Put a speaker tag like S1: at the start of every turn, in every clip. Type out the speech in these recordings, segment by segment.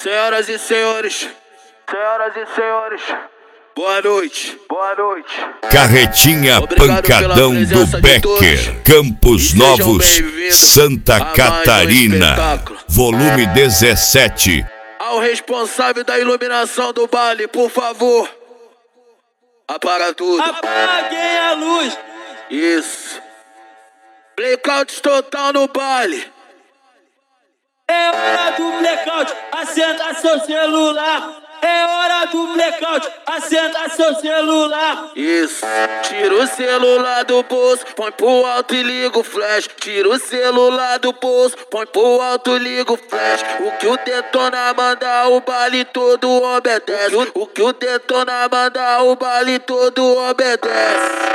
S1: Senhoras e senhores, boa noite,
S2: Carretinha Pancadão do Becker, Campos Novos, Santa Catarina, volume 17.
S1: Ao responsável da iluminação do baile, por favor, apaga tudo.
S3: Apaguem a luz.
S1: Isso. Blackout total no baile.
S3: É hora do blackout, acenda seu celular. É hora do blackout, acenda seu celular.
S1: Isso. Tira o celular do bolso, põe pro alto e liga o flash. Tira o celular do bolso, põe pro alto e liga o flash. O que o detona manda, o baile todo obedece. O que o detona manda, o baile todo obedece.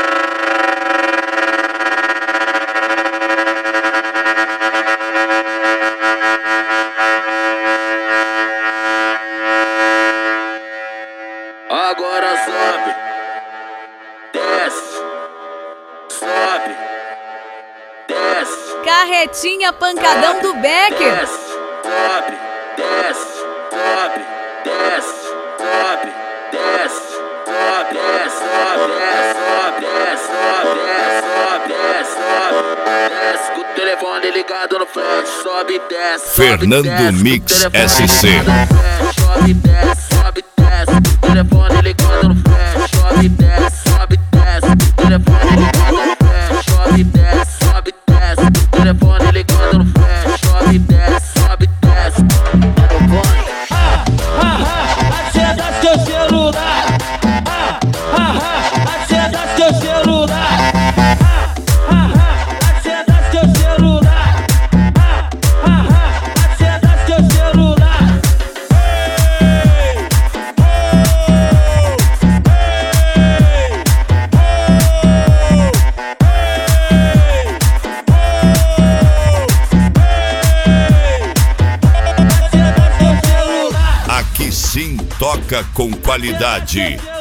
S1: Agora sobe, desce, sobe, desce.
S4: Carretinha Pancadão do Becker.
S1: Desce, sobe, desce, sobe, desce, sobe, desce, sobe, desce, sobe, desce, sobe, desce, sobe, desce, sobe, desce. Com o telefone ligado no flash, sobe e desce.
S2: Fernando Mix SC.
S1: Sobe e desce, sobe e desce. Telefone ligado no flash, sobe e desce, sobe e desce. Telefone ligado no flash, sobe e desce, sobe e desce. Telefone ligado no flash, sobe e desce, sobe e desce.
S3: Acenda seu celular. Acenda seu celular. Acenda seu celular. Acenda seu celular.
S2: Aqui sim toca com qualidade.